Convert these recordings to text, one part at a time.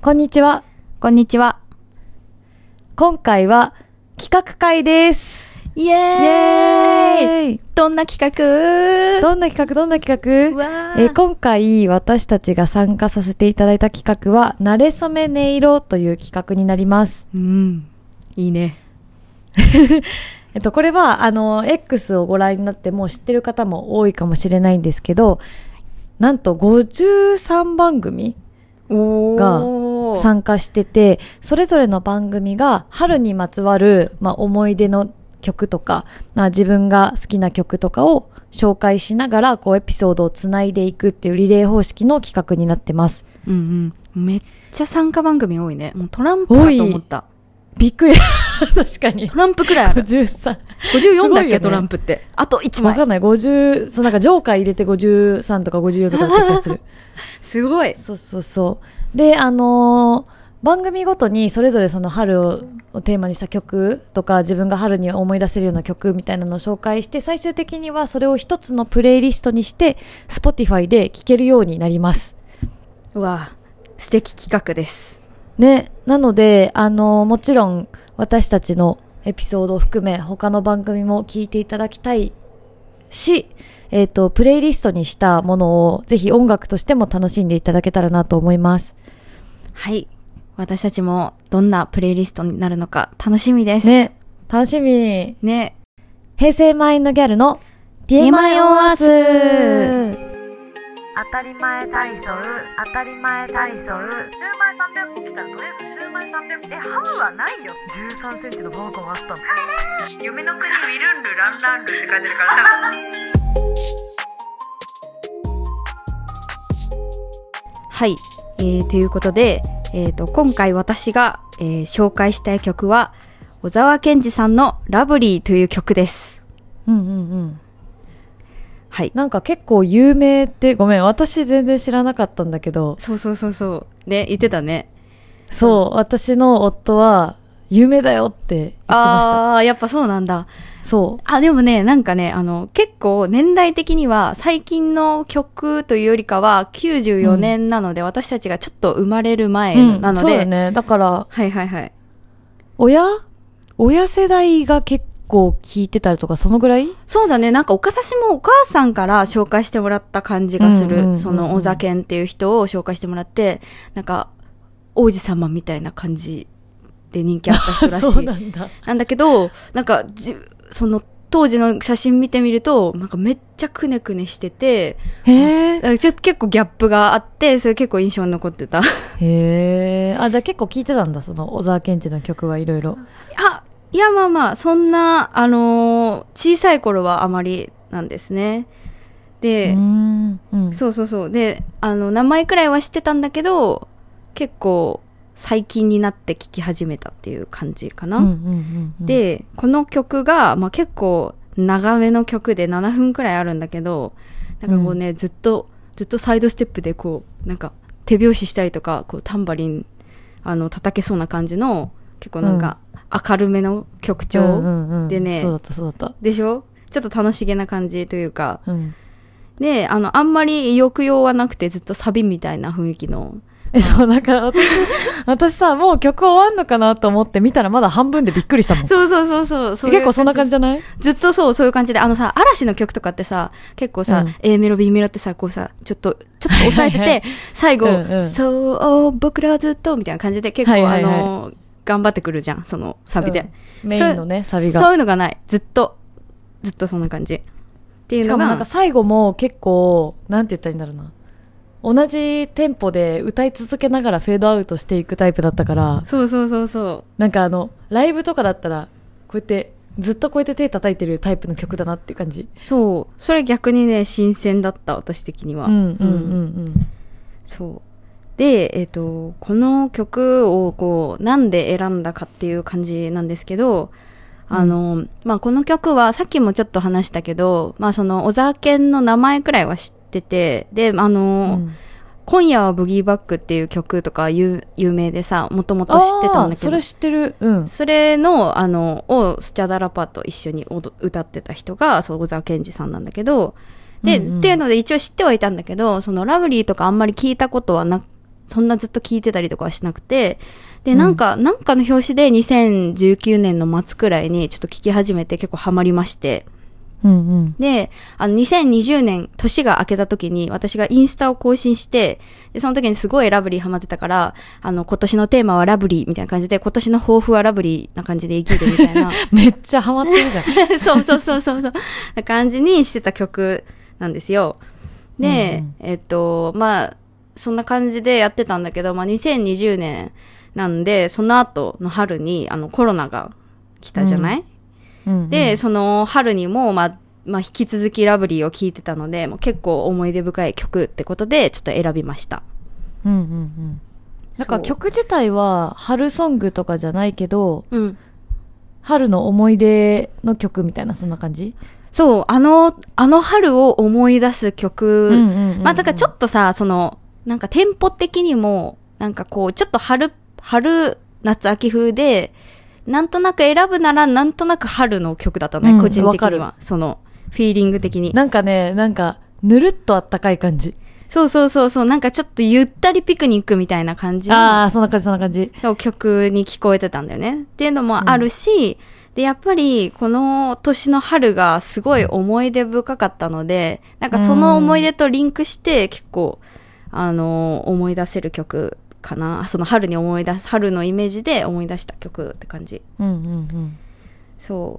こんにちは。 こんにちは。 今回は企画会です。 イエーイ、 イエーイ。 どんな企画？ どんな企画？今回私たちが参加させていただいた企画は、慣れ初め音色という企画になります。 いいね。 これはX をご覧になってもう知ってる方も多いかもしれないんですけど、なんと53番組が参加してて、それぞれの番組が春にまつわる、思い出の曲とか、自分が好きな曲とかを紹介しながらエピソードをつないでいくっていうリレー方式の企画になってます。 めっちゃ参加番組多いね。もうトランプだと思った。 びっくり。確かに。 トランプくらいある。 53。 54だっけ、トランプって。あと1枚。 わかんない。50、なんかジョーカー入れて53とか54とかだった気がする。 すごい。 そう。で、番組ごとにそれぞれその春をテーマにした曲とか、自分が春に思い出せるような曲みたいなのを紹介して、最終的にはそれを一つのプレイリストにして、Spotify で聴けるようになります。 うわ、素敵企画です。 ね、なので、もちろん私たちのエピソードを含め他の番組も聞いていただきたいし、プレイリストにしたものをぜひ音楽としても楽しんでいただけたらなと思います。 はい。私たちもどんなプレイリストになるのか楽しみです。 ね、楽しみ。 ね。 平成マインドギャルの TMI on Earth。当たり前体操、当たり前体操。シューマイ300個来たらとりあえずシューマイ300個。ハムはないよ。13センチのバーコンあったの。 夢の国ウィルンルランランルって書いてるからはい、ということで、今回私が、紹介したい曲は小沢健二さんのラブリーという曲です。はい。 なんか結構有名って、ごめん、私全然知らなかったんだけど。 そう。ね、言ってたね。 そう、私の夫は有名だよって言ってました。 ああ、やっぱそうなんだ。 そう。 でもね、なんかね、結構年代的には最近の曲というよりかは94年なので、私たちがちょっと生まれる前なので。 そうだね。だから、 はい。 親世代が結構聞いてたりとか、そのぐらい？ そうだね。なんか私もお母さんから紹介してもらった感じがする。その小沢健っていう人を紹介してもらって、なんか王子様みたいな感じで人気あった人らしい。 そうなんだ。 なんだけど、なんかその当時の写真見てみると、なんかめっちゃくねくねしてて、ちょっと結構ギャップがあって、それ結構印象に残ってた。 じゃあ結構聞いてたんだ、その小沢健二の曲はいろいろ。 いやそんな、小さい頃はあまりなんですね。で、そう。で、名前くらいは知ってたんだけど、結構最近になって聴き始めたっていう感じかな。で、この曲が、結構長めの曲で7分くらいあるんだけど、なんかずっとサイドステップでなんか手拍子したりとか、タンバリン、叩けそうな感じの、結構なんか明るめの曲調でね、 そうだった。 でしょ？ちょっと楽しげな感じというか、で、あんまり抑揚はなくてずっとサビみたいな雰囲気の、 そう、だから私さ、もう曲終わんのかなと思って見たらまだ半分でびっくりしたもん。 そう。 結構そんな感じじゃない？ ずっとそういう感じで、嵐の曲とかってさ、結構さ、A メロ、B メロってさ、ちょっと抑えてて、最後、そう、僕らはずっと、みたいな感じで結構頑張ってくるじゃん、そのサビで。 メインのね、サビが。 そういうのがない。ずっとそんな感じ。っていうのが。 しかもなんか最後も結構、なんて言ったらいいんだろうな。同じテンポで歌い続けながらフェードアウトしていくタイプだったから。 そう。 なんかライブとかだったら、こうやって、ずっとこうやって手叩いてるタイプの曲だなって感じ。 そう。それ逆にね、新鮮だった、私的には。そう。で、この曲をなんで選んだかっていう感じなんですけど、この曲はさっきもちょっと話したけど、その小沢健の名前くらいは知ってて、で、今夜はブギーバックっていう曲とか有名でさ、もともと知ってたんだけど。 それ知ってる。 それの、をスチャダラパーと一緒に歌ってた人が、小沢健二さんなんだけど、で、っていうので一応知ってはいたんだけど、そのラブリーとかあんまり聞いたことはそんなずっと聴いてたりとかはしなくて、で、なんかの表紙で2019年の末くらいにちょっと聴き始めて結構ハマりまして、で、2020年、年が明けた時に私がインスタを更新して、で、その時にすごいラブリーハマってたから、今年のテーマはラブリーみたいな感じで、今年の抱負はラブリーな感じで生きるみたいな。 めっちゃハマってるじゃん。 そう。な感じにしてた曲なんですよ。で、まあ、そんな感じでやってたんだけど、まあ、2020年なんで、その後の春に、コロナが来たじゃない？で、その春にも、まあ、引き続きラブリーを聴いてたので、もう結構思い出深い曲ってことで、ちょっと選びました。 なんか曲自体は、春ソングとかじゃないけど、春の思い出の曲みたいな、そんな感じ？ そう、あの春を思い出す曲、まあ、だからちょっとさ、なんかテンポ的にも、なんかこう、ちょっと春、夏、秋風で、なんとなく選ぶなら、なんとなく春の曲だったね、個人的には。フィーリング的に。 なんかね、ぬるっとあったかい感じ。 そう、なんかちょっとゆったりピクニックみたいな感じの。 ああ、そんな感じ。 そう、曲に聞こえてたんだよね。っていうのもあるし、で、やっぱり、この年の春がすごい思い出深かったので、なんかその思い出とリンクして、結構、思い出せる曲かな。その春のイメージで思い出した曲って感じ。そう。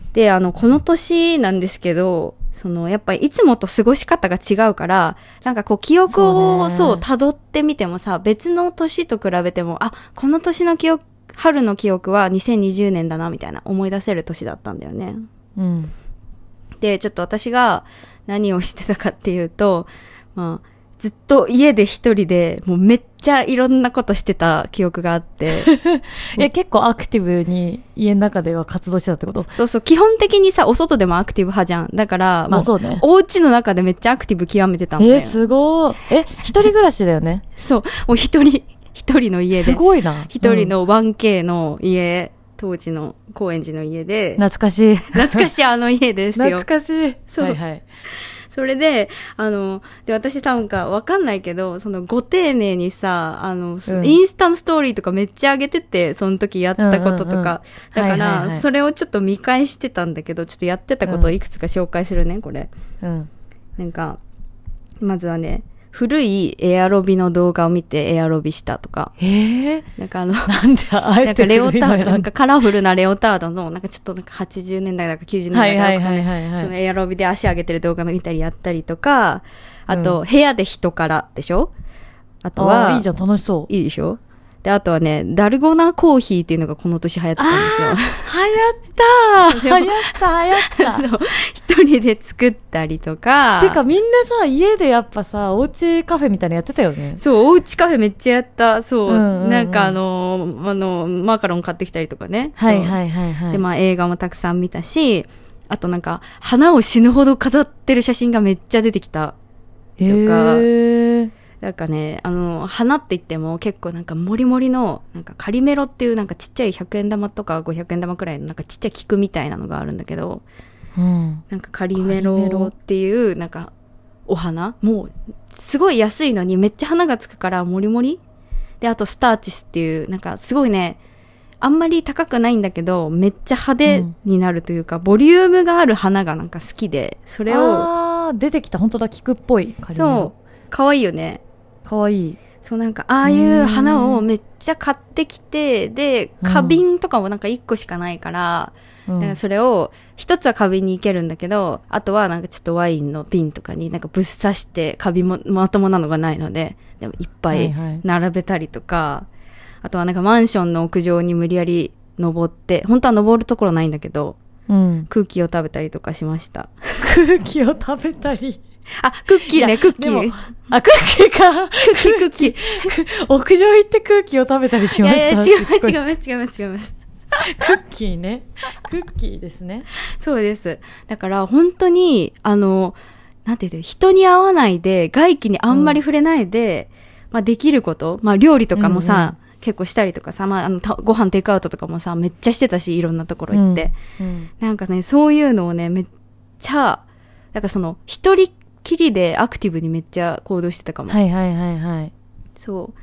で、この年なんですけど、やっぱりいつもと過ごし方が違うから、なんかこう記憶を辿ってみてもさ、別の年と比べても、あ、この年の春の記憶は2020年だな、みたいな思い出せる年だったんだよね。で、ちょっと私が何をしてたかっていうと、まあ、ずっと家で一人で、もうめっちゃいろんなことしてた記憶があって。 いや、結構アクティブに家の中では活動してたってこと？ そう、基本的にさ、お外でもアクティブ派じゃん。だから、 まあそうね。 お家の中でめっちゃアクティブ極めてたんだよ。 すごい。一人暮らしだよね。 そう、もう一人の家で。すごいな。 一人の 1K の家、当時の高円寺の家で。 懐かしいあの家ですよ。 懐かしい。 そう。それで、で、私なんかわかんないけど、ご丁寧にさ、インスタのストーリーとかめっちゃ上げてて、その時やったこととか。だから、それをちょっと見返してたんだけど、ちょっとやってたことをいくつか紹介するね、これ。なんか、まずはね、古いエアロビの動画を見てエアロビしたとか。なんかなんであえてレオタード、なんかカラフルなレオタードの、なんかちょっとなんか80年代だか90年代だかそのエアロビで足上げてる動画見たりやったりとか、あと、部屋で人からでしょ？あとは、 いいじゃん、楽しそう。 いいでしょ？で、あとはね、ダルゴナコーヒーっていうのがこの年流行ってたんですよ。 流行ったそう。一人で作ったりとか。 てかみんなさ、家でやっぱさ、おうちカフェみたいなのやってたよね。 そう、おうちカフェめっちゃやった。そう。なんかマカロン買ってきたりとかね。で、まあ映画もたくさん見たし、あとなんか、花を死ぬほど飾ってる写真がめっちゃ出てきた。とか。なんかね、花って言っても結構なんかモリモリの、なんかカリメロっていうなんかちっちゃい100円玉とか500円玉くらいのなんかちっちゃい菊みたいなのがあるんだけど、なんかカリメロっていうなんかお花もうすごい安いのにめっちゃ花がつくからモリモリで、あとスターチスっていうなんかすごいね、あんまり高くないんだけどめっちゃ派手になるというか、ボリュームがある花がなんか好きで、それを出てきた。本当だ、菊っぽいカリメロ。 そう、かわいいよね。 かわいい。 そう、なんかああいう花をめっちゃ買ってきて、で花瓶とかもなんか1個しかないから、だからそれを一つは花瓶に生けるんだけど、あとはなんかちょっとワインの瓶とかになんかぶっ刺して花瓶もまともなのがないので、でもいっぱい並べたりとか、あとはなんかマンションの屋上に無理やり登って、本当は登るところないんだけど、空気を食べたりとかしました。 空気を食べたり。 あ、クッキーね、クッキー。 あ、クッキーか。 クッキー。 屋上行って空気を食べたりしました。 いや違います。 クッキーね。クッキーですね。 そうです。だから本当に、なんて言う、人に会わないで、外気にあんまり触れないで、まあできること、まあ料理とかもさ、結構したりとかさ、まあご飯テイクアウトとかもさ、めっちゃしてたし、いろんなところ行って。なんかね、そういうのをね、めっちゃ、なんか一人きりでアクティブにめっちゃ行動してたかも。 はい。 そう。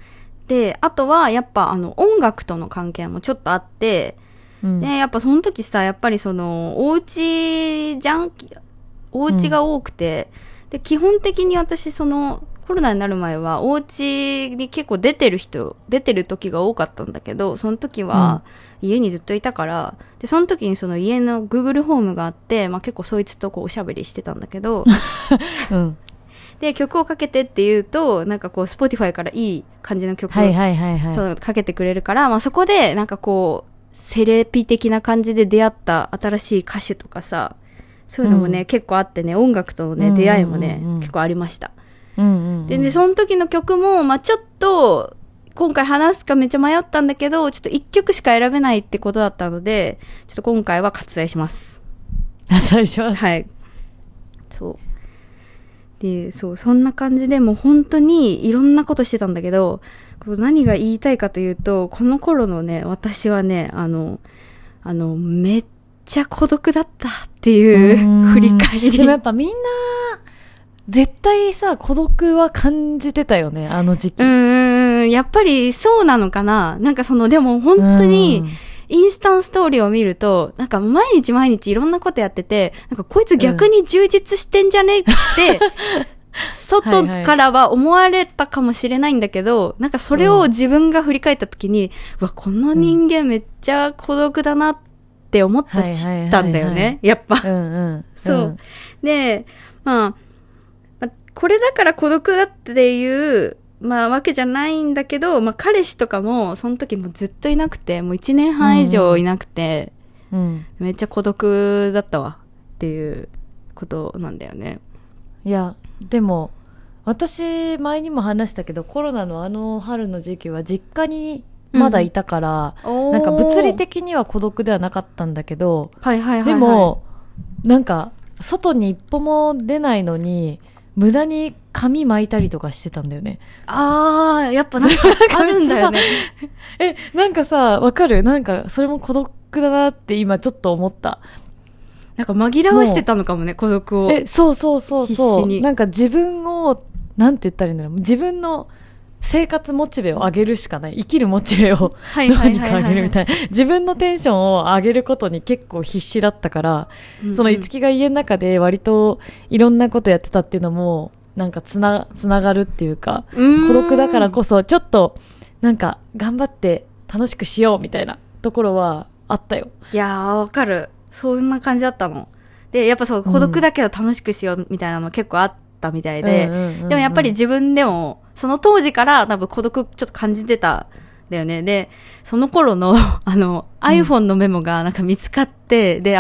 で、あとはやっぱ音楽との関係もちょっとあって、で、やっぱその時さ、やっぱりお家じゃん？お家が多くて、で、基本的に私コロナになる前はお家に結構出てる時が多かったんだけど、その時は家にずっといたから、で、その時に家の Google ホームがあって、まあ結構そいつとおしゃべりしてたんだけど、で、曲をかけてって言うと、なんかSpotify からいい感じの曲を、そうかけてくれるから、まあそこでなんかセレピ的な感じで出会った新しい歌手とかさ、そういうのもね、結構あってね、音楽とのね、出会いもね、結構ありました。でね、その時の曲も、まあちょっと、今回話すかめっちゃ迷ったんだけど、ちょっと一曲しか選べないってことだったので、ちょっと今回は割愛します。 割愛します。 はい。そう。で、そう、そんな感じでもう本当にいろんなことしてたんだけど、何が言いたいかというと、この頃のね、私はね、めっちゃ孤独だったっていう振り返り。 でもやっぱみんな、絶対さ、孤独は感じてたよね、あの時期。 やっぱりそうなのかな。なんかでも本当に、インスタンストーリーを見ると、なんか毎日毎日いろんなことやってて、なんかこいつ逆に充実してんじゃねって、外からは思われたかもしれないんだけど、なんかそれを自分が振り返った時に、うわ、この人間めっちゃ孤独だなって思ったんだよね、やっぱ。そう。で、まあ、これだから孤独だっていう、まあわけじゃないんだけど、まあ彼氏とかもその時もずっといなくて、もう1年半以上いなくて、めっちゃ孤独だったわっていうことなんだよね。 いや、でも私前にも話したけど、コロナの春の時期は実家にまだいたから、なんか物理的には孤独ではなかったんだけど、でもなんか外に一歩も出ないのに無駄に髪巻いたりとかしてたんだよね。 ああ、やっぱなんかあるんだよね。 なんかさ、わかる？なんかそれも孤独だなって今ちょっと思った。 なんか紛らわしてたのかもね、孤独を。 そう必死に。なんか自分を、なんて言ったらいいんだろう。自分の生活モチベを上げるしかない。生きるモチベをどうにか上げるみたいな。自分のテンションを上げることに結構必死だったから、そのいつきが家の中で割といろんなことやってたっていうのも、なんかつながるっていうか、孤独だからこそちょっとなんか頑張って楽しくしようみたいなところはあったよ。 いやー、わかる。そんな感じだったの。で、やっぱ孤独だけど楽しくしようみたいなの結構あったみたいで、でもやっぱり自分でもその当時から多分孤独ちょっと感じてたんだよね。で、その頃のiPhone のメモがなんか見つかって、で、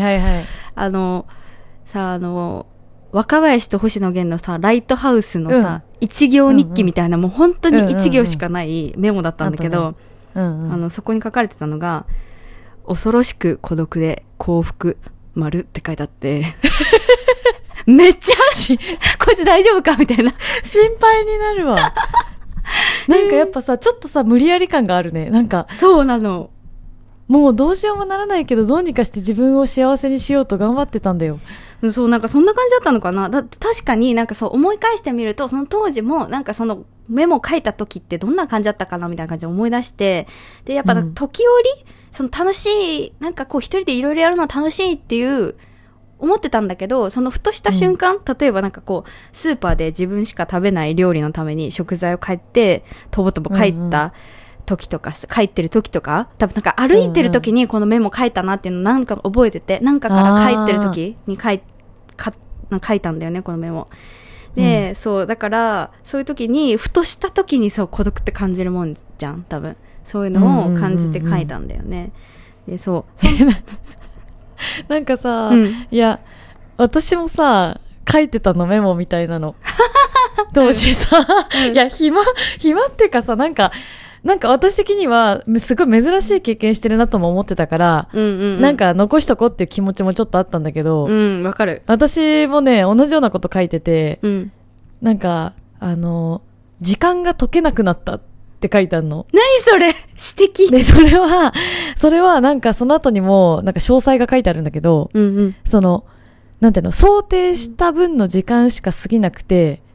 若林と星野源のさ、ライトハウスのさ、一行日記みたいな、もう本当に一行しかないメモだったんだけど、そこに書かれてたのが、恐ろしく孤独で幸福丸って書いてあってめっちゃこいつ大丈夫かみたいな心配になるわなんかやっぱさ、ちょっとさ無理やり感があるね。なんかそうなの。 もうどうしようもならないけど、どうにかして自分を幸せにしようと頑張ってたんだよ。 そう、なんかそんな感じだったのかな。だって確かになんかそう思い返してみると、その当時もなんかそのメモ書いた時ってどんな感じだったかなみたいな感じで思い出して、でやっぱ時折、その楽しい、なんかこう一人でいろいろやるの楽しいっていう思ってたんだけど、そのふとした瞬間、例えばなんかこうスーパーで自分しか食べない料理のために食材を買ってとぼとぼ帰った時とか、帰ってる時とか、多分なんか歩いてる時にこのメモ書いたなっていうのなんか覚えてて、なんかから帰ってる時に書いたんだよね、このメモで、そうだからそういう時にふとした時にそう孤独って感じるもんじゃん、多分そういうのを感じて書いたんだよね。で、 なんかさ、いや私もさ書いてたの、メモみたいなの当時さ、いや暇ってかさ、なんか私的にはすごい珍しい経験してるなとも思ってたから、なんか残しとこうっていう気持ちもちょっとあったんだけど、 わかる。 私もね同じようなこと書いてて、なんか時間が解けなくなったって書いてあるの。 何それ指摘で、それはなんかその後にもなんか詳細が書いてあるんだけど、そのなんていうの、想定した分の時間しか過ぎなくて、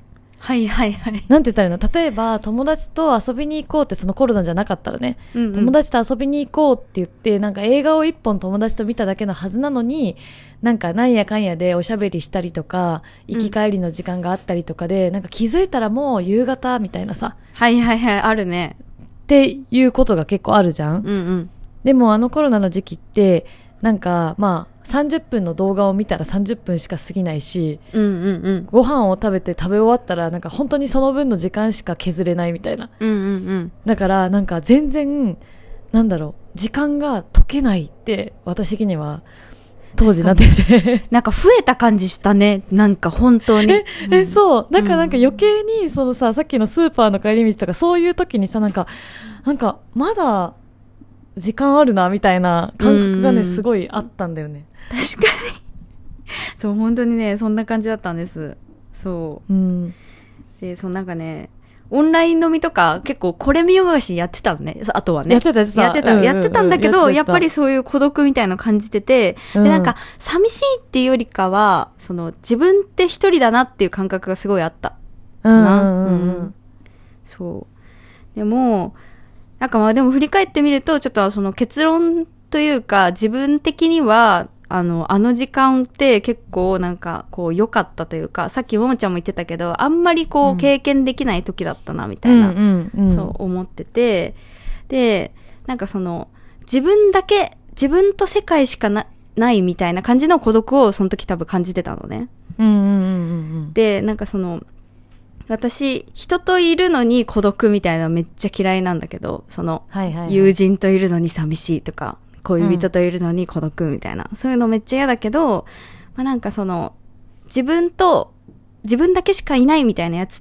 はいはいはい。 なんて言ったらいいの、例えば友達と遊びに行こうって、そのコロナじゃなかったらね、うんうん、友達と遊びに行こうって言って、なんか映画を一本友達と見ただけのはずなのに、なんかなんやかんやでおしゃべりしたりとか、行き帰りの時間があったりとかで、なんか気づいたらもう夕方みたいなさ。 はいはいはい、あるね。 っていうことが結構あるじゃん。 うんうん。 でもあのコロナの時期って、なんかまあ30分の動画を見たら30分しか過ぎないし、 うんうんうん、 ご飯を食べて食べ終わったらなんか本当にその分の時間しか削れないみたいな、 うんうんうん、 だからなんか全然なんだろう、時間が解けないって私的には当時なっててなんか増えた感じしたね、なんか本当にそうなんか余計にそのさ、さっきのスーパーの帰り道とかそういう時にさ、なんかまだ時間あるなみたいな感覚がね、すごいあったんだよね。 確かにそう、本当にね、そんな感じだったんです。そう、うん、で、そう、なんかね、オンライン飲みとか結構これ見よがしやってたのね。あとはね。やってたんだけど、やっぱりそういう孤独みたいなの感じてて、で、なんか寂しいっていうよりかは、その自分って一人だなっていう感覚がすごいあったかな。そう。でも、なんかまあでも振り返ってみると、ちょっとその結論というか、自分的には、あの時間って結構なんかこう良かったというか、さっきももちゃんも言ってたけど、あんまりこう経験できない時だったなみたいな、そう思ってて、で、なんかその自分と世界しかないみたいな感じの孤独をその時多分感じてたのね。で、なんかその、私、人といるのに孤独みたいなのめっちゃ嫌いなんだけど、その、友人といるのに寂しいとか、恋人といるのに孤独みたいな、そういうのめっちゃ嫌だけど、まあ、なんかその、自分だけしかいないみたいなやつって、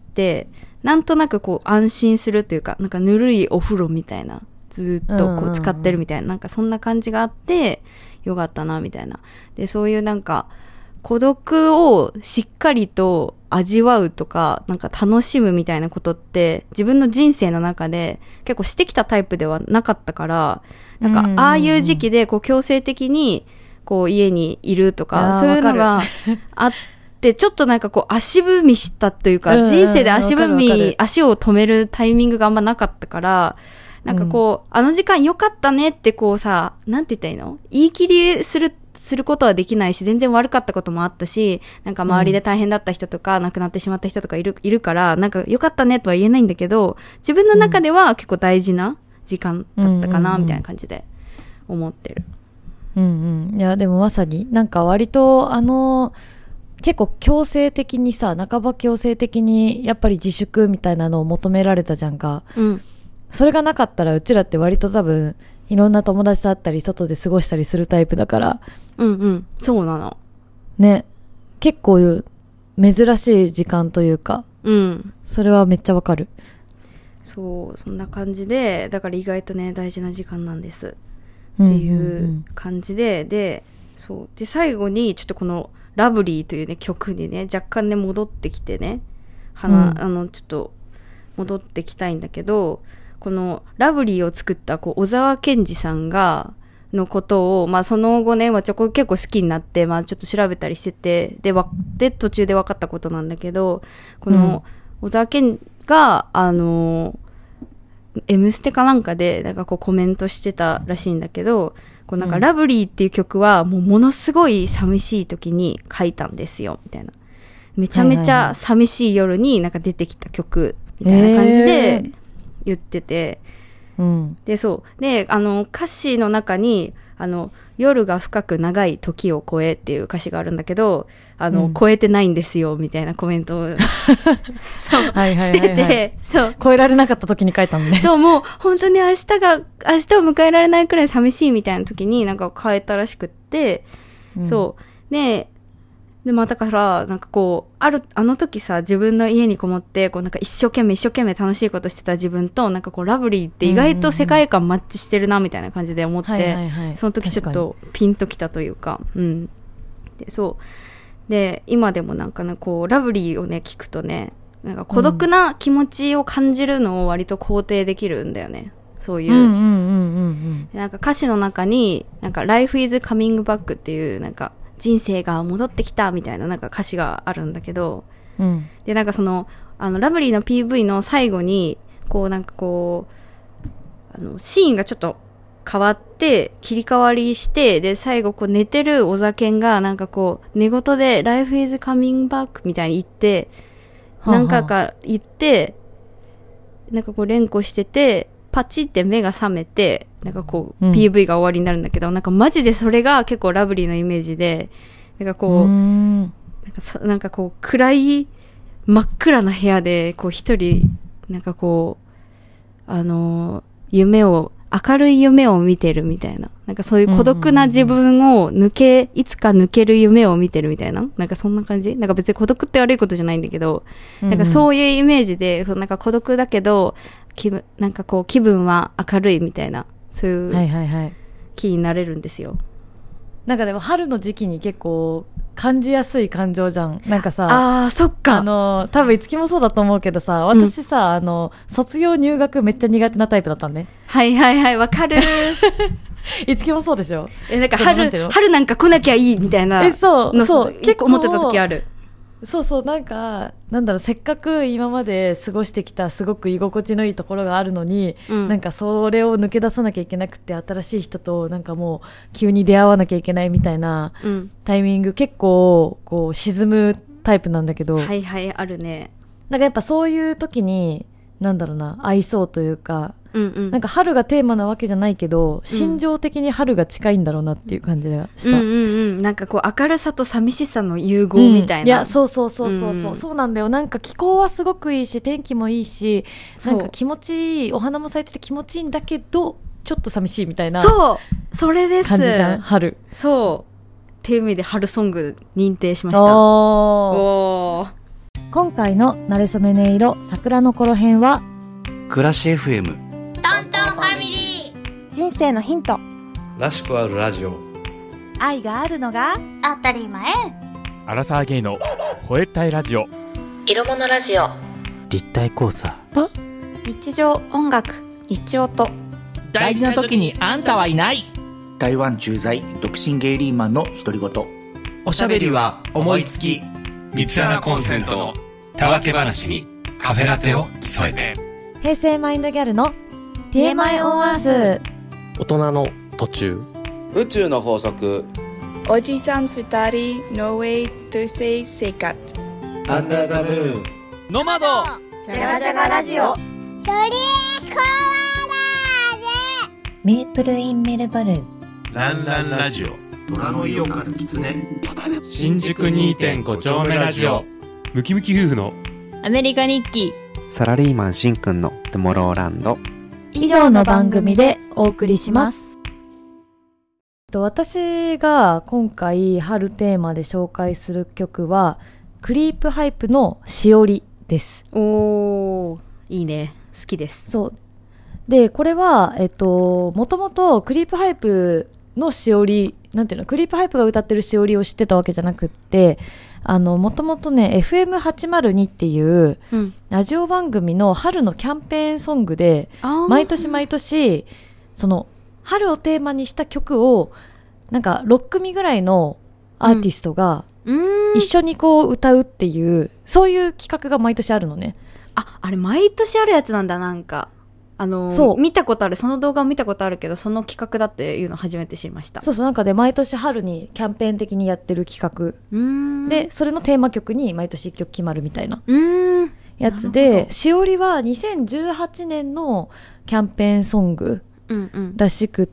なんとなくこう安心するというか、なんかぬるいお風呂みたいな、ずっとこう使ってるみたいな、なんかそんな感じがあって、よかったな、みたいな。で、そういうなんか、孤独をしっかりと味わうとか、なんか楽しむみたいなことって、自分の人生の中で結構してきたタイプではなかったから、なんかああいう時期でこう強制的にこう家にいるとか、そういうのがあって、ちょっとなんかこう足踏みしたというか、人生で足を止めるタイミングがあんまなかったから、なんかこう、あの時間良かったねってこうさ、なんて言ったらいいの？言い切りすることはできないし、全然悪かったこともあったし、なんか周りで大変だった人とか、亡くなってしまった人とかいるから、なんか良かったねとは言えないんだけど、自分の中では結構大事な時間だったかな、みたいな感じで思ってる。 いや、でもまさに、なんか割と、結構強制的にさ、半ば強制的に、やっぱり自粛みたいなのを求められたじゃんか。それがなかったら、うちらって割と多分、いろんな友達と会ったり、外で過ごしたりするタイプだから。 そうなの。 ね。結構、珍しい時間というか。それはめっちゃわかる。 そう、そんな感じで、だから意外とね、大事な時間なんです。っていう感じで、で、そう。で、最後に、ちょっとこの、ラブリーというね、曲にね、若干ね、戻ってきてね、ちょっと、戻ってきたいんだけど、このラブリーを作ったこう小沢健二さんがのことを、まあその後ね、結構好きになって、まあちょっと調べたりしてて、で途中で分かったことなんだけど、この小沢健がM ステかなんかでなんかこうコメントしてたらしいんだけど、こうなんかラブリーっていう曲はものすごい寂しい時に書いたんですよみたいな、めちゃめちゃ寂しい夜になんか出てきた曲みたいな感じで言ってて、で、そうで、歌詞の中に夜が深く長い時を超えっていう歌詞があるんだけど、超えてないんですよみたいなコメントをそうしてて、そう超えられなかった時に書いたのね。 そう、もう本当に明日を迎えられないくらい寂しいみたいな時になんか変えたらしくって、そうで、まあだから、なんかこう、あの時さ、自分の家にこもって、こうなんか一生懸命楽しいことしてた自分と、なんかこうラブリーって意外と世界観マッチしてるな、みたいな感じで思って、その時ちょっとピンときたというか、で、そう。で、今でもなんかね、こう、ラブリーをね、聞くとね、なんか孤独な気持ちを感じるのを割と肯定できるんだよね。そういう。なんか歌詞の中に、なんか Life is coming back っていう、なんか、人生が戻ってきたみたいななんか歌詞があるんだけど、でなんかそのラブリーの PV の最後に、こうなんかこう、シーンがちょっと変わって、切り替わりして、で、最後こう寝てる小沢健が、なんかこう、寝言で Life is coming back みたいに言って、何回か言って、なんかこう連呼してて、パチって目が覚めて、なんかこう、PV が終わりになるんだけど、なんかマジでそれが結構ラブリーのイメージで、なんかこう、なんかこう、暗い、真っ暗な部屋で、こう一人、なんかこう、明るい夢を見てるみたいな。なんかそういう孤独な自分をいつか抜ける夢を見てるみたいな。なんかそんな感じ。なんか別に孤独って悪いことじゃないんだけど、なんかそういうイメージで、なんか孤独だけど、なんかこう気分は明るいみたいな、そういう気になれるんですよ。 なんかでも春の時期に結構感じやすい感情じゃん。なんかさ、 そっか。 多分いつきもそうだと思うけどさ、私さ、卒業入学めっちゃ苦手なタイプだったんね。 はいはいはい、わかる。 いつきもそうでしょ。 なんか春なんか来なきゃいいみたいな。 そう、 結構思ってた時ある。 そうそう、なんか、なんだろう、せっかく今まで過ごしてきたすごく居心地のいいところがあるのに、なんかそれを抜け出さなきゃいけなくて、新しい人となんかもう急に出会わなきゃいけないみたいなタイミング、結構こう沈むタイプなんだけど、 はいはい、あるね。 なんかやっぱそういう時に、なんだろうな、合いそうというか、なんか春がテーマなわけじゃないけど、心情的に春が近いんだろうなっていう感じがした。 なんかこう明るさと寂しさの融合みたいな。 いや、そう、そうなんだよ。なんか気候はすごくいいし、天気もいいし、なんか気持ちいい、お花も咲いてて気持ちいいんだけど、ちょっと寂しいみたいな。 そう、それです。 感じじゃん、春。 そう。っていう意味で春ソング認定しました。 今回のなれそめ音色桜の頃編は、 暮らし FM。 トントンファミリー、 人生のヒント、 らしくあるラジオ、 愛があるのが当たり前、 アラサーゲイの吠えたいラジオ、 色物ラジオ、 立体交差、 日常音楽日音、 大事な時にあんたはいない、 台湾駐在独身ゲイリーマンの独り言、 おしゃべりは思いつき、三つ穴コンセントのたわけ話にカフェラテを添えて、 平成マインドギャルの TMI on Earth、 大人の途中、 宇宙の法則、 おじさん二人 No way to say 生活、 アンダーザムーン、 ノマド、 ジャガジャガラジオ、 ソリコワラーゼ、メープルインメルバルン、 ランランラジオ、 虎の色からキツネ、 新宿 2.5 丁目ラジオ、ムキムキ夫婦のアメリカ日記、 サラリーマンしんくんのトゥモローランド、 以上の番組でお送りします。私が今回春テーマで紹介する曲はクリープハイプのしおりです。 おー、いいね、好きです。 そうで、これはもともとクリープハイプのしおり、なんていうの、クリープハイプが歌ってるしおりを知ってたわけじゃなくって、もともとね FM802 っていうラジオ番組の春のキャンペーンソングで、毎年毎年その春をテーマにした曲をなんか6組ぐらいのアーティストが一緒にこう歌うっていう、そういう企画が毎年あるのね。 あれ毎年あるやつなんだ。なんかそう見たことある、その動画を見たことあるけど、その企画だっていうのを初めて知りました。 そうそう、なんかで毎年春にキャンペーン的にやってる企画で、それのテーマ曲に毎年1曲決まるみたいなやつで、しおりは2018年のキャンペーンソングらしくって、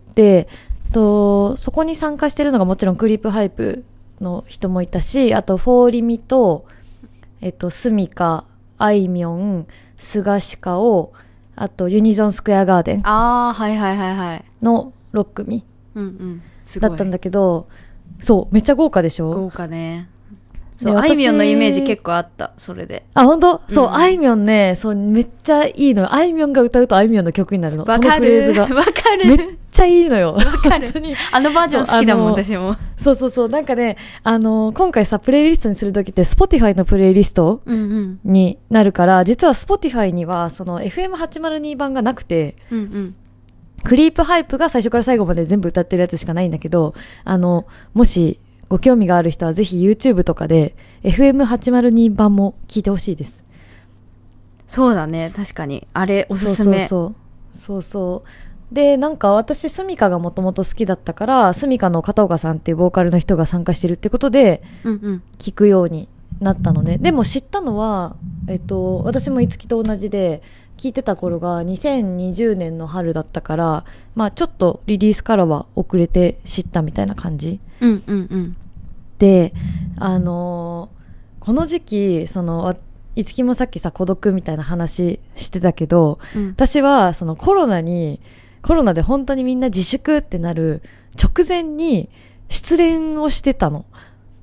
そこに参加してるのがもちろんクリープハイプの人もいたし、あとフォーリミとスミカ、あいみょん、スガシカオ、あとユニゾンスクエアガーデンの6組だったんだけど、そう、めっちゃ豪華でしょ。 豪華ね。そう、あいみょんのイメージ結構あった、それで。 あ、本当？そう、あいみょんね、そう、めっちゃいいのよ。あいみょんが歌うとあいみょんの曲になるの。 わかる。 そのフレーズが。 わかる。 めっちゃいいのよ。 わかる。バージョン好きだもん、私も。 そうそうそう。なんかね、今回さ、プレイリストにするときって、Spotify のプレイリストになるから、実は Spotify には、その FM802 版がなくて、クリープハイプが最初から最後まで全部歌ってるやつしかないんだけど、もし、ご興味がある人はぜひ YouTube とかで FM802 版も聞いてほしいです。 そうだね、確かにあれおすすめ。 そうで、なんか私スミカがもともと好きだったから、スミカの片岡さんっていうボーカルの人が参加してるってことで聞くようになったのね。でも知ったのは、私も五木と同じで聞いてた頃が2020年の春だったから、まあちょっとリリースからは遅れて知ったみたいな感じ、で、この時期五木もさっきさ孤独みたいな話してたけど、私はそのコロナで本当にみんな自粛ってなる直前に失恋をしてたの。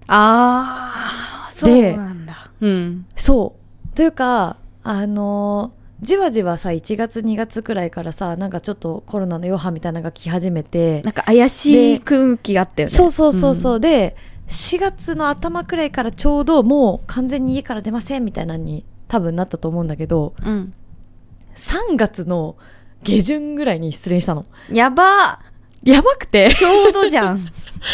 そうなんだ。 そうというかじわじわさ1月2月くらいからさ、なんかちょっとコロナの余波みたいなのが来始めて、 なんか怪しい空気があったよね。 そうで4月の頭くらいからちょうどもう完全に家から出ませんみたいなのに多分なったと思うんだけど、3月の下旬ぐらいに失恋したの。やばくてちょうどじゃん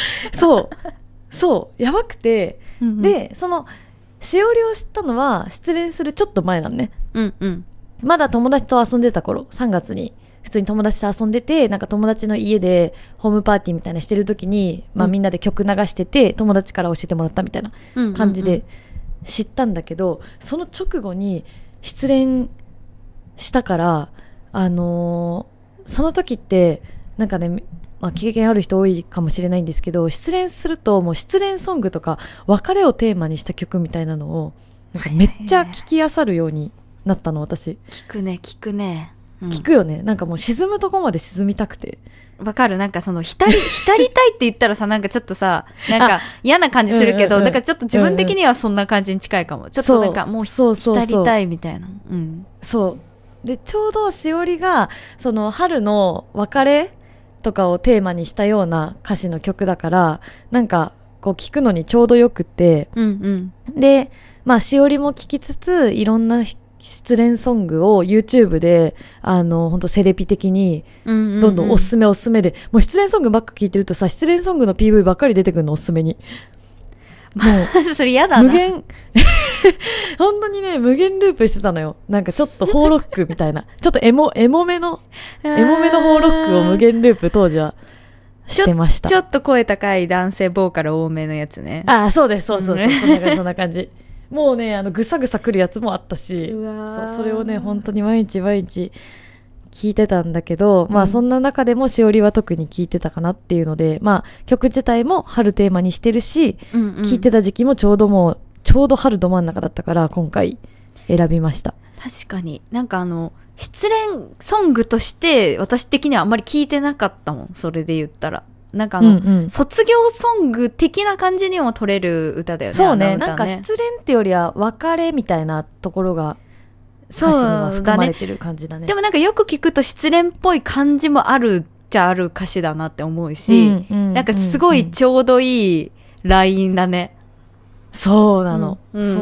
そうやばくて、でしおりを知ったのは失恋するちょっと前なのね。まだ友達と遊んでた頃、3月に普通に友達と遊んでて、なんか友達の家でホームパーティーみたいなしてる時に、まあみんなで曲流してて、友達から教えてもらったみたいな感じで知ったんだけど、その直後に失恋したから、その時ってなんかね、まあ、経験ある人多いかもしれないんですけど、失恋するともう失恋ソングとか別れをテーマにした曲みたいなのをなんかめっちゃ聴き漁るようになったの、私。 聞くね、 聞くよね。なんかもう沈むとこまで沈みたくて。 わかる。なんか浸りたいって言ったらさ、なんかちょっとさ、なんか嫌な感じするけど、だからちょっと自分的にはそんな感じに近いかも。ちょっとなんかもう浸りたいみたいな。 そうで、ちょうどしおりがその春の別れとかをテーマにしたような歌詞の曲だから、なんかこう聞くのにちょうどよくて、で、まあしおりも聞きつつ、いろんな失恋ソングを YouTube で本当セレピ的にどんどんおすすめで、もう失恋ソングばっか聞いてるとさ、失恋ソングの PV ばっかり出てくるの、おすすめに。 もうそれ嫌だな。 無限本当にね、無限ループしてたのよ。なんかちょっとホーロックみたいなちょっとエモめのホーロックを無限ループ当時はしてました。 ちょっと声高い男性ボーカル多めのやつね。 そうです、そんな感じもうね、ぐさぐさくるやつもあったし、それをね本当に毎日聞いてたんだけど、まあそんな中でもしおりは特に聞いてたかなっていうので、まあ曲自体も春テーマにしてるし、聞いてた時期もちょうど春ど真ん中だったから、今回選びました。 確かになんか失恋ソングとして私的にはあんまり聞いてなかったもん、それで言ったら。なんか卒業ソング的な感じにも取れる歌だよね。 そうね、なんか失恋ってよりは別れみたいなところが歌詞には含まれてる感じだね。 でもなんかよく聞くと失恋っぽい感じもあるっちゃある歌詞だなって思うし、なんかすごいちょうどいいラインだね。 そうなの、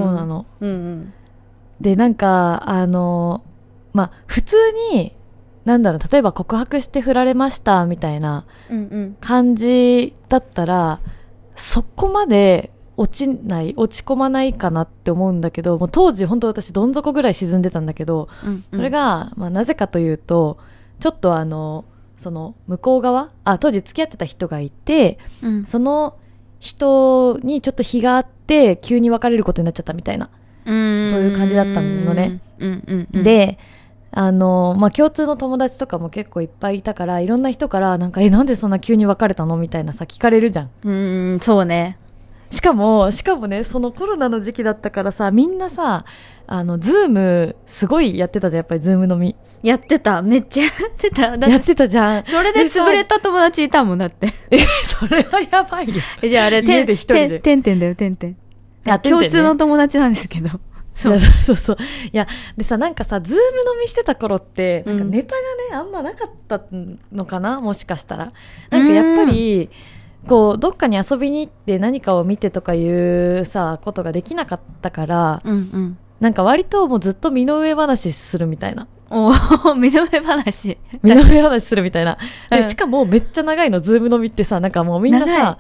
で、なんかまあ普通になんだろう、例えば告白して振られましたみたいな感じだったら、そこまで落ち込まないかなって思うんだけど、もう当時本当私どん底ぐらい沈んでたんだけど、それが、まあ、なぜかというと、ちょっとその向こう側、当時付き合ってた人がいて、その人にちょっと非があって急に別れることになっちゃったみたいな、そういう感じだったのね。で、まあ、共通の友達とかも結構いっぱいいたから、いろんな人からなんかなんでそんな急に別れたのみたいなさ聞かれるじゃん。 そうね。 しかもね、そのコロナの時期だったからさ、みんなさズームすごいやってたじゃん。やっぱりズーム飲みやってた、めっちゃやってた。 やってたじゃん。 それで潰れた友達いたもんだってそれはやばいよ。 じゃああれ家で一人でてんてんだよ、てんてん。共通の友達なんですけど。 そう。いや、でさ、なんかさ、ズーム飲みしてた頃って、なんかネタがね、あんまなかったのかな、もしかしたら。なんかやっぱり、こう、どっかに遊びに行って何かを見てとかいうさ、ことができなかったから、なんか割ともうずっと身の上話するみたいな。 身の上話するみたいな。でしかもめっちゃ長いの、ズーム飲みってさ、なんかもうみんなさ、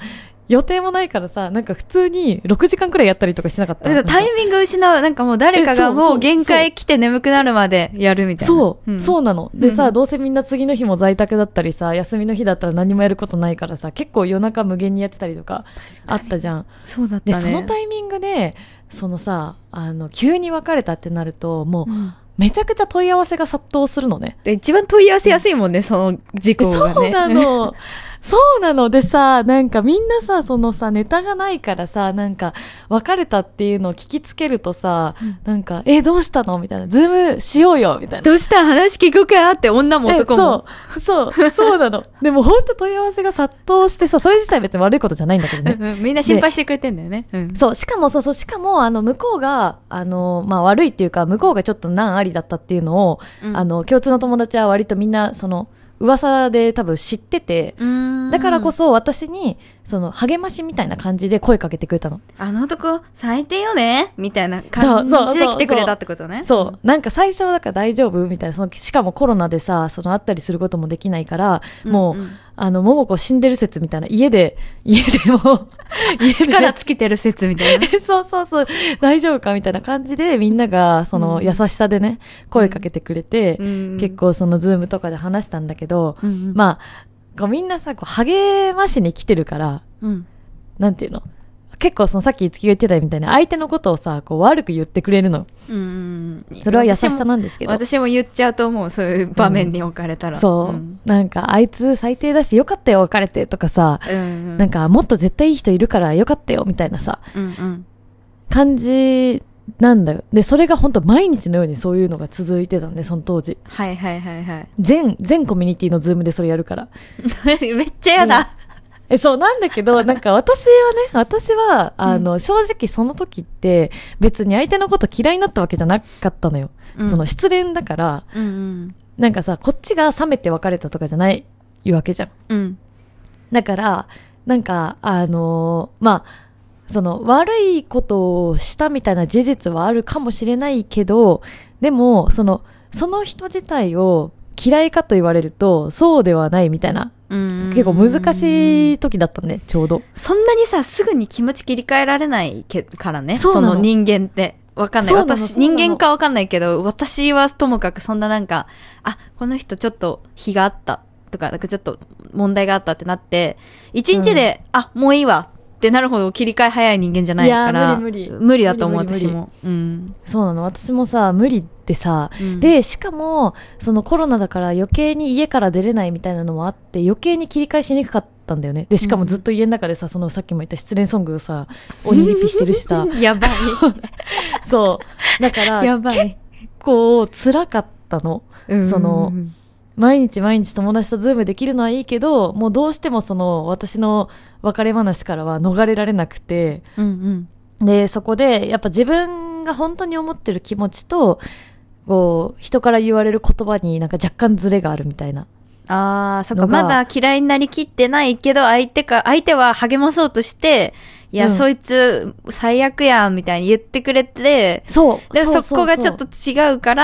予定もないからさ、なんか普通に6時間くらいやったりとかしなかった。 タイミング失う。なんかもう誰かがもう限界来て眠くなるまでやるみたいな。 そう、そうなの。でさ、どうせみんな次の日も在宅だったりさ、休みの日だったら何もやることないからさ、結構夜中無限にやってたりとかあったじゃん。 そうだったね。 で、そのタイミングで、そのさ、急に別れたってなると、もう、めちゃくちゃ問い合わせが殺到するのね。 一番問い合わせやすいもんね、その事故がね。 そうなの。そうなの。でさ、なんかみんなさ、そのさ、ネタがないからさ、なんか、別れたっていうのを聞きつけるとさ、なんか、どうしたのみたいな。ズームしようよみたいな。 どうした話聞くかって女も男も。 そうなの。でもほんと問い合わせが殺到してさ、それ自体別に悪いことじゃないんだけどね。 みんな心配してくれてんだよね。 そう、しかも、しかも、向こうが、まあ、悪いっていうか、向こうがちょっと難ありだったっていうのを、共通の友達は割とみんな、噂で多分知ってて、だからこそ私に励ましみたいな感じで声かけてくれたの。 あの男最低よねみたいな感じで来てくれたってことね。 そう、なんか最初だから大丈夫みたいな、しかもコロナでさ、会ったりすることもできないから、もう桃子死んでる説みたいな、家でも力尽きてる説みたいなそう大丈夫かみたいな感じでみんなが優しさでね声かけてくれて、結構ズームとかで話したんだけど、まあみんなさ励ましに来てるから、なんていうの、結構さっきいつきが言ってたみたいな相手のことをさ悪く言ってくれるの。それは優しさなんですけど、 私も言っちゃうと思う、そういう場面に置かれたら。 そう、なんかあいつ最低だしよかったよ別れてとかさ、なんかもっと絶対いい人いるからよかったよみたいなさ、感じなんだよ。でそれが本当毎日のようにそういうのが続いてたんで、その当時。 はい全コミュニティのズームでそれやるからめっちゃやだ。 そうなんだけど、なんか私は正直その時って別に相手のこと嫌いになったわけじゃなかったのよ。失恋だから、なんかさこっちが冷めて別れたとかじゃないわけじゃん。だからなんかまあ悪いことをしたみたいな事実はあるかもしれないけど、でもその人自体を嫌いかと言われるとそうではないみたいな、結構難しい時だったね、ちょうど。 そんなにさすぐに気持ち切り替えられないからね、その人間ってわかんない。私人間かわかんないけど、私はともかくそんななんかこの人ちょっと非があったとか、なんかちょっと問題があったってなって一日で、もういいわってなるほど切り替え早い人間じゃないから、無理だと思う。私も、 そうなの。私もさ無理ってさ、でしかもコロナだから余計に家から出れないみたいなのもあって余計に切り替えしにくかったんだよね。でしかもずっと家の中でさ、さっきも言った失恋ソングをさ鬼リピしてるしさやばいそうだからやばい、 結構辛かったの。毎日友達とズームできるのはいいけど、もうどうしても私の別れ話からは逃れられなくて、でそこでやっぱ自分が本当に思ってる気持ちと人から言われる言葉になんか若干ズレがあるみたいな。 そっか、まだ嫌いになりきってないけど相手は励まそうとして、いや、そいつ最悪やんみたいに言ってくれて、でそこがちょっと違うから、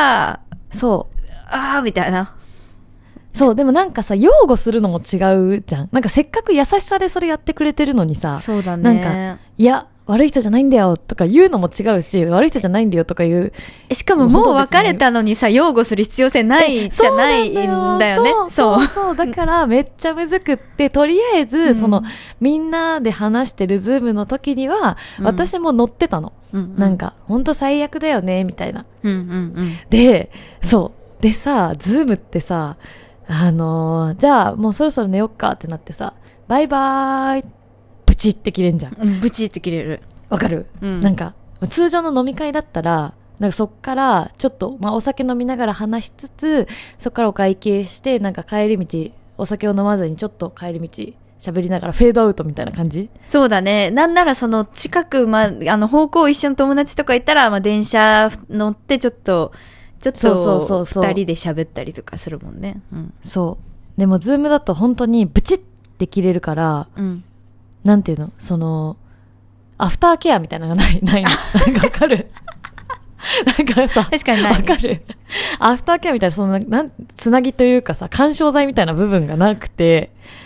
みたいな。 そう、でもなんかさ、擁護するのも違うじゃん。なんかせっかく優しさでそれやってくれてるのにさ、 そうだね。 なんか、いや、悪い人じゃないんだよとか言うのも違うし、悪い人じゃないんだよとか言う。 しかももう別れたのにさ、擁護する必要性ないじゃないんだよね。 そう。だからめっちゃむずくって、とりあえず、みんなで話してるズームの時には、私も乗ってたの。なんか、ほんと最悪だよね、みたいな。で、でさ、ズームってさ、じゃあもうそろそろ寝よっかってなってさ、バイバーイブチって切れんじゃん。 ブチって切れる。 わかる？なんか通常の飲み会だったら、なんかそっからちょっと、お酒飲みながら話しつつ、そっからお会計して、なんか帰り道お酒を飲まずにちょっと帰り道喋りながらフェードアウトみたいな感じ。 そうだね。なんなら近く、方向一緒の友達とかいたら、電車乗ってちょっと二人で喋ったりとかするもんね。 そうでもズームだと本当にブチって切れるから、なんていうの、アフターケアみたいなのがないの。なんかわかるなんかさ、 確かにない。 わかる。アフターケアみたいなつなぎというかさ、緩衝材みたいな部分がなくて、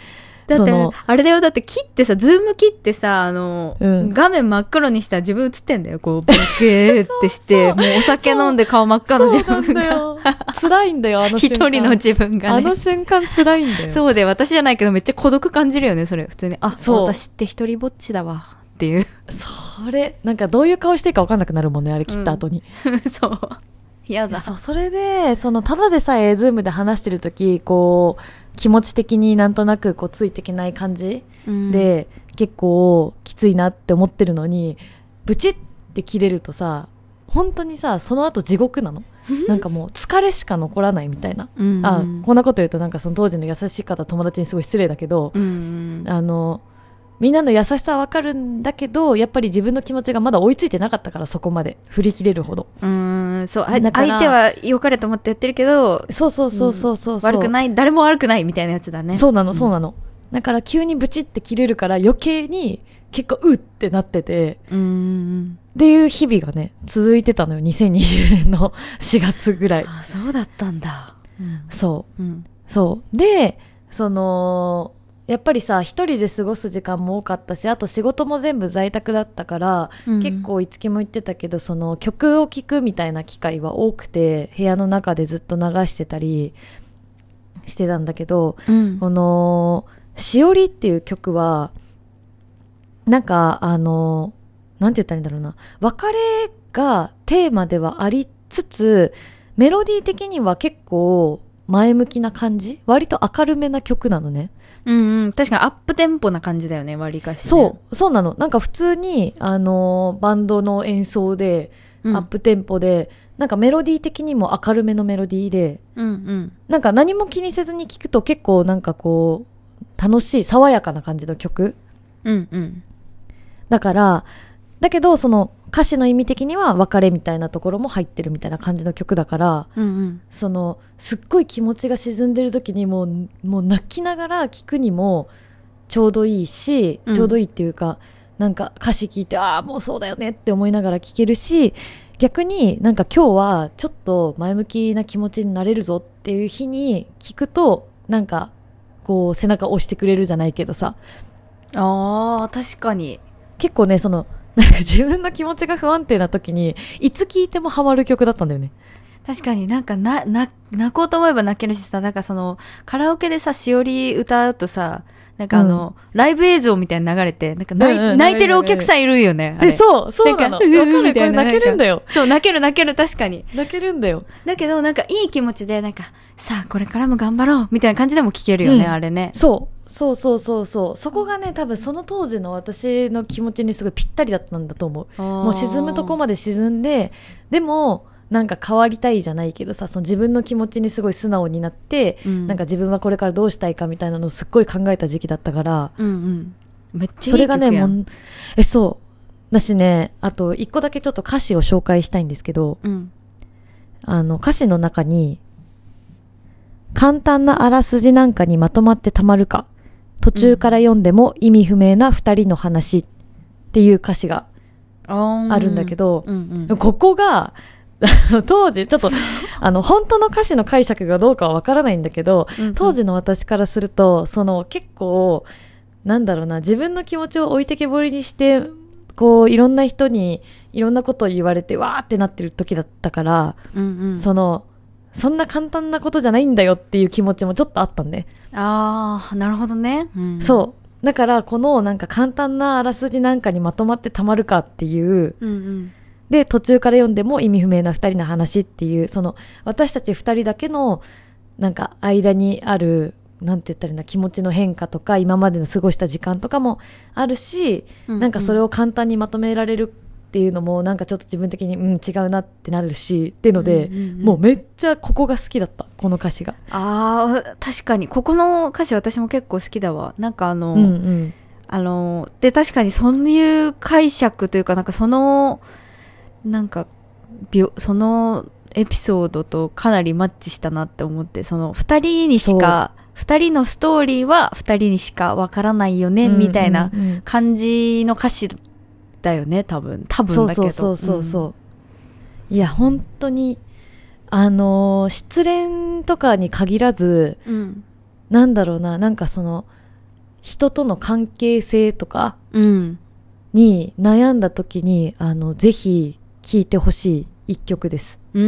だってあれだよ、だって切ってさ、ズーム切ってさ、画面真っ黒にしたら自分映ってんだよ、こうボケーってしてそうもうお酒飲んで顔真っ赤の自分が辛いんだよ、あの瞬間。 一人の自分がね、 あの瞬間辛いんだよ。 そうで、私じゃないけどめっちゃ孤独感じるよね、それ普通に。あ、そう、私って一人ぼっちだわっていう。 それなんかどういう顔していいか分かんなくなるもんね、あれ切った後に。 そうやだ。 それでただでさえズームで話してる時こう気持ち的になんとなくこうついていけない感じ、で結構きついなって思ってるのにブチって切れるとさ、本当にさその後地獄なのなんかもう疲れしか残らないみたいなあ、こんなこと言うとなんかその当時の優しい方友達にすごい失礼だけど、みんなの優しさは分かるんだけど、やっぱり自分の気持ちがまだ追いついてなかったから、そこまで振り切れるほど。 そう相手は良かれと思ってやってるけど、 そう、 悪くない、誰も悪くないみたいなやつだね。 そうなの、だから急にブチって切れるから余計に結構うってなってて、っていう日々がね続いてたのよ、2020年の4月ぐらい。 あ、そうだったんだ。 そうでやっぱりさ一人で過ごす時間も多かったし、あと仕事も全部在宅だったから、結構いつきも言ってたけど曲を聴くみたいな機会は多くて、部屋の中でずっと流してたりしてたんだけど、しおりっていう曲はなんかなんて言ったらいいんだろうな、別れがテーマではありつつメロディー的には結構前向きな感じ、割と明るめな曲なのね。 確かにアップテンポな感じだよね、割りかし、ね。 そうなの。なんか普通にバンドの演奏で、アップテンポで、なんかメロディー的にも明るめのメロディーで、なんか何も気にせずに聴くと結構なんかこう楽しい爽やかな感じの曲。だからだけど歌詞の意味的には別れみたいなところも入ってるみたいな感じの曲だから、すっごい気持ちが沈んでる時にもう泣きながら聴くにもちょうどいいし、ちょうどいいっていうか、なんか歌詞聞いてああもうそうだよねって思いながら聴けるし、逆になんか今日はちょっと前向きな気持ちになれるぞっていう日に聴くと、なんかこう背中を押してくれるじゃないけどさ、 確かに結構ねなんか自分の気持ちが不安定な時にいつ聴いてもハマる曲だったんだよね。 確かになんか泣こうと思えば泣けるしさ、なんかカラオケでさしおり歌うとさ、なんかライブ映像みたいに流れて、なんか泣いてるお客さんいるよね。 そうなの。わかる、これ泣けるんだよ。 そう、泣ける、確かに。 泣けるんだよ。 だけどなんかいい気持ちで、なんかさあこれからも頑張ろうみたいな感じでも聴けるよね、あれね。 そう。そこがね、多分その当時の私の気持ちにすごいぴったりだったんだと思う。もう沈むとこまで沈んで、でもなんか変わりたいじゃないけどさ、自分の気持ちにすごい素直になって、なんか自分はこれからどうしたいかみたいなのをすっごい考えた時期だったから、 めっちゃいい曲やん。 それがね、もうそうだしね、あと一個だけちょっと歌詞を紹介したいんですけど、歌詞の中に簡単なあらすじなんかにまとまってたまるか、途中から読んでも意味不明な二人の話っていう歌詞があるんだけど、ここが当時ちょっと本当の歌詞の解釈がどうかはわからないんだけど、当時の私からすると結構なんだろうな、自分の気持ちを置いてけぼりにしてこういろんな人にいろんなことを言われてわーってなってる時だったから、そんな簡単なことじゃないんだよっていう気持ちもちょっとあったんで。 なるほどね。 そうだからこのなんか簡単なあらすじなんかにまとまってたまるかっていう、で途中から読んでも意味不明な二人の話っていう、私たち二人だけのなんか間にあるなんて言ったらいいんだ、気持ちの変化とか今までの過ごした時間とかもあるし、なんかそれを簡単にまとめられるっていうのもなんかちょっと自分的に違うなってなるしっていうので、もうめっちゃここが好きだった、この歌詞が。 確かにここの歌詞私も結構好きだわ。なんかで確かにそういう解釈というか、なんかなんかそのエピソードとかなりマッチしたなって思って、二人のストーリーは二人にしかわからないよねみたいな感じの歌詞だよね、多分だけど。そういや本当に失恋とかに限らず、なんだろうな、なんか人との関係性とかに悩んだ時に、ぜひ聴いてほしい一曲です。 そう、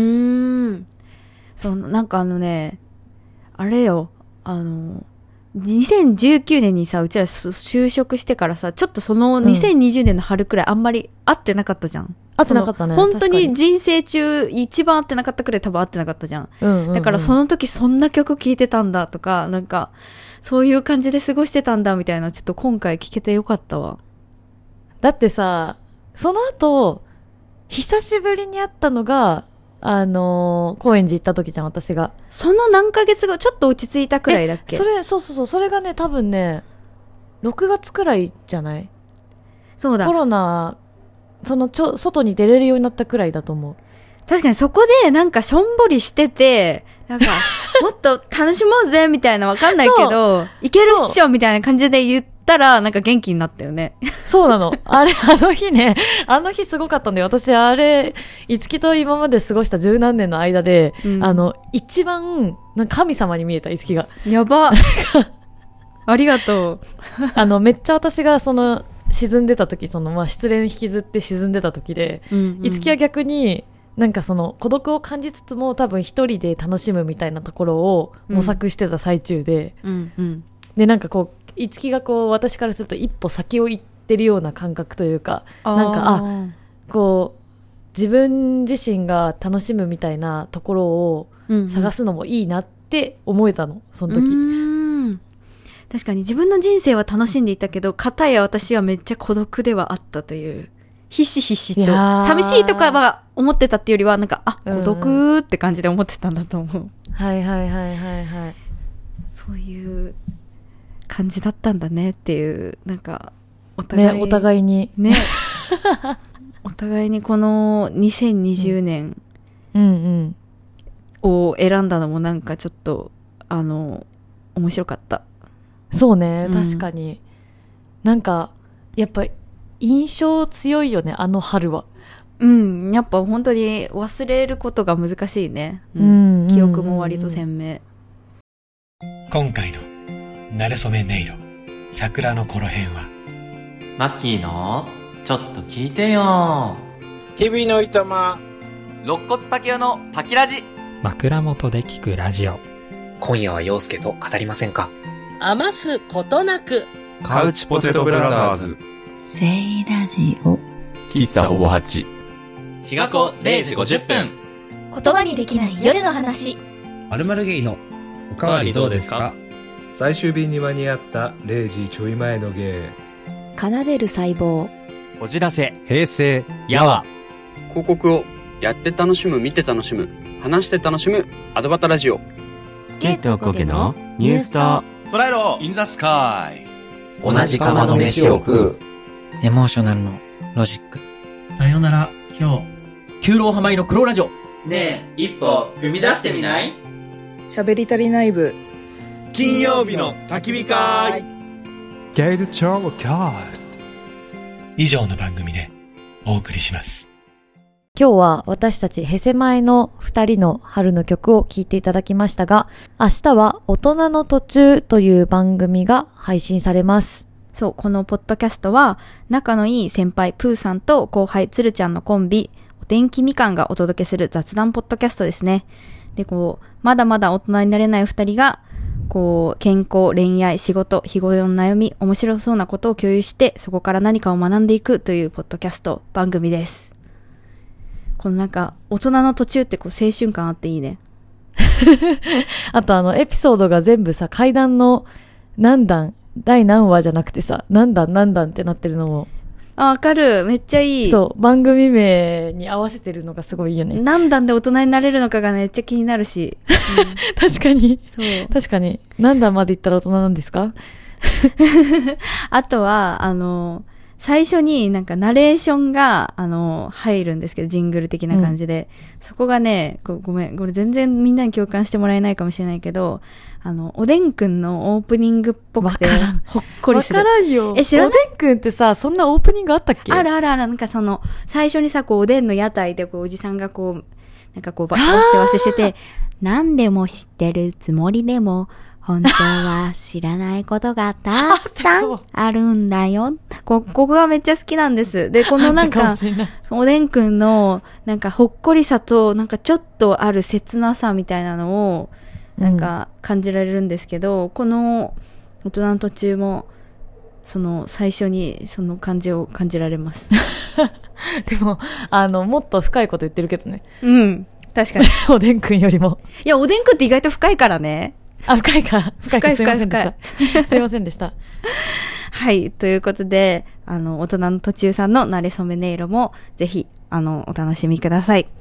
なんかあれよ、2019年にさ、うちら就職してからさ、ちょっとその2020年の春くらいあんまり会ってなかったじゃん。 会ってなかったね。 本当に人生中一番会ってなかったくらい多分会ってなかったじゃん。だからその時そんな曲聴いてたんだとか、なんか、そういう感じで過ごしてたんだみたいな、ちょっと今回聞けてよかったわ。 だってさ、その後、久しぶりに会ったのが、高円寺行った時じゃん、私が。 その何ヶ月後、ちょっと落ち着いたくらいだっけ？ そう、それがね、多分ね、6月くらいじゃない？ そうだ。 コロナ、外に出れるようになったくらいだと思う。 確かにそこでなんかしょんぼりしてて、なんか、もっと楽しもうぜみたいなわかんないけど、いけるっしょみたいな感じで言ったら、なんか元気になったよね。 そうなの。あの日すごかったんで、私いつきと今まで過ごした十何年の間で、一番、神様に見えた、いつきが。 やば。ありがとう。めっちゃ私が沈んでた時、失恋引きずって沈んでた時で、いつきは逆に、なんか孤独を感じつつも多分一人で楽しむみたいなところを模索してた最中で、でなんかいつきが私からすると一歩先を行ってるような感覚というか、なんか自分自身が楽しむみたいなところを探すのもいいなって思えたの、その時。 確かに自分の人生は楽しんでいたけど、片や私はめっちゃ孤独ではあったという。ひしひしと寂しいとかは思ってたっていうよりはなんか孤独って感じで思ってたんだと思う。 はいそういう感じだったんだねっていう、なんかお互いにねお互いにこの2020年を選んだのもなんかちょっと面白かった。 そうね、確かに。なんかやっぱ印象強いよね、あの春は。 やっぱ本当に忘れることが難しいね。記憶も割と鮮明。 今回の馴れ初め音色桜の頃編は、 マッキーのちょっと聞いてよ。 日々のいたま、 肋骨パキオのパキラジ、 枕元で聞くラジオ。 今夜は陽介と語りませんか？ 余すことなく、 カウチポテトブラザーズ、 セイラジオ、 喫茶おぼはち、 日が子0時50分、 言葉にできない夜の話、 〇〇ゲイのおかわりどうですか？ 最終便に間に合った0時ちょい前のゲイ、奏でる細胞、 こじらせ、 平成、 やわ、 広告をやって楽しむ、見て楽しむ、話して楽しむアドバタラジオ、 ケイトコケのニュースと捉えろインザスカイ、 同じ釜の飯を食う、エモーショナルのロジック、 さよなら今日、 九郎浜井の黒ラジオ、 ねえ一歩踏み出してみない？ 喋り足りない部、 金曜日の焚き火会、 ゲイルチョーキャスト、 以上の番組でお送りします。 今日は私たちヘセマイの2人の春の曲を聴いていただきましたが、明日は大人の途中という番組が配信されます。 そう、このポッドキャストは仲のいい先輩プーさんと後輩つるちゃんのコンビお天気みかんがお届けする雑談ポッドキャストですね。で、まだまだ大人になれない2人が健康、恋愛、仕事、日頃の悩み、面白そうなことを共有してそこから何かを学んでいくというポッドキャスト番組です。このなんか大人の途中って青春感あっていいね。 あとエピソードが全部さ、階段の何段第何話じゃなくてさ、何段ってなってるのも、 わかる、めっちゃいい。 そう、番組名に合わせてるのがすごいいいよね。 何段で大人になれるのかがめっちゃ気になるし、 確かに、 そう確かに何段までいったら大人なんですか？ あとは最初になんかナレーションが入るんですけど、ジングル的な感じで、そこがね、ごめん、これ全然みんなに共感してもらえないかもしれないけど、おでんくんのオープニングっぽくてほっこりする。 わからんよ。 知らない？ おでんくんってさ、そんなオープニングあったっけ？ ある、なんか最初にさ、おでんの屋台でおじさんがなんか合わせしてて、何でも知ってるつもりでも本当は知らないことがたくさんあるんだよ。ここがめっちゃ好きなんです。で、このなんか、おでんくんの、なんかほっこりさと、なんかちょっとある切なさみたいなのを、なんか感じられるんですけど、この大人の途中も、その最初にその感じを感じられます。 でも、もっと深いこと言ってるけどね。 うん。確かに。 おでんくんよりも。 いや、おでんくんって意外と深いからね。 あ、深いか。 深い。 すいませんでした。 はい。ということで、大人の途中さんのなれそめ音色も、ぜひ、お楽しみください。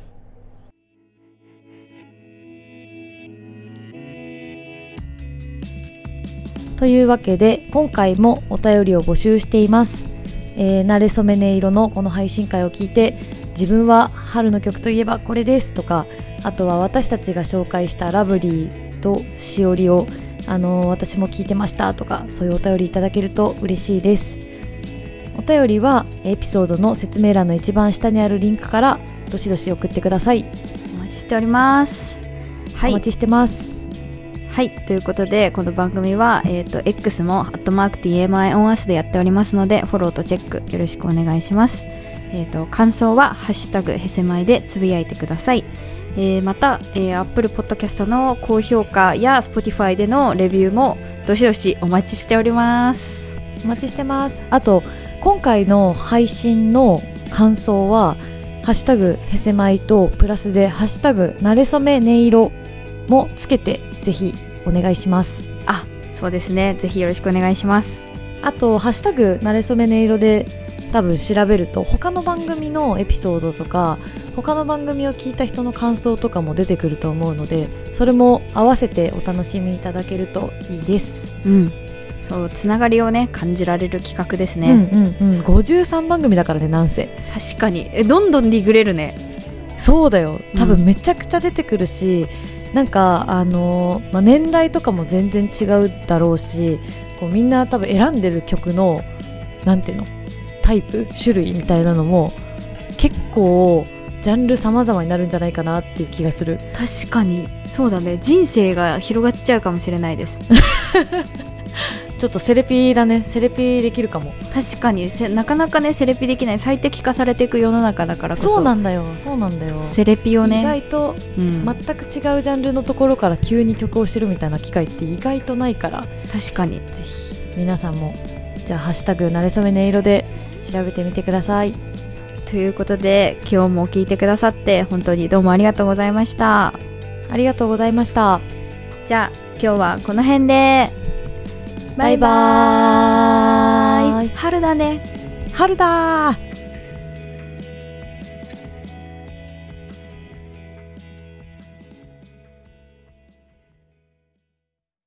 というわけで、今回もお便りを募集しています。なれそめ音色のこの配信会を聞いて、自分は春の曲といえばこれですとか、あとは私たちが紹介したラブリーとしおりを私も聞いてましたとか、そういうお便りいただけると嬉しいです。お便りはエピソードの説明欄の一番下にあるリンクからどしどし送ってください。 お待ちしております。はい、 お待ちしてます。 はい、ということでこの番組は、X も@TMIONUS でやっておりますので、フォローとチェックよろしくお願いします。感想はハッシュタグへせまいでつぶやいてください。また、Apple Podcast の高評価や Spotify でのレビューもどしどしお待ちしております。 お待ちしてます。あと今回の配信の感想はハッシュタグへせまいとプラスでハッシュタグなれそめ音色もつけてぜひお願いします。 あ、そうですね。ぜひよろしくお願いします。 あとハッシュタグなれそめ音色で多分調べると他の番組のエピソードとか他の番組を聞いた人の感想とかも出てくると思うので、それも合わせてお楽しみいただけるといいです。 うん、そう、つながりをね感じられる企画ですね。 53番組だからね、なんせ。 確かにどんどんディグれるね。 そうだよ、多分めちゃくちゃ出てくるし、なんか年代とかも全然違うだろうし、こうみんな多分選んでる曲のなんていうのタイプ種類みたいなのも結構ジャンル様々になるんじゃないかなっていう気がする。 確かにそうだね。人生が広がっちゃうかもしれないです。 ちょっとセレピだね。セレピできるかも。 確かになかなかねセレピできない、最適化されていく世の中だからこそ。 そうなんだよ。 セレピをね意外と、全く違うジャンルのところから急に曲を知るみたいな機会って意外とないから、 確かにぜひ皆さんもじゃあハッシュタグなれそめ音色で調べてみてください。 ということで今日も聞いてくださって本当にどうもありがとうございました。 ありがとうございました。 じゃあ今日はこの辺でバイバーイ。春だね。 春だー。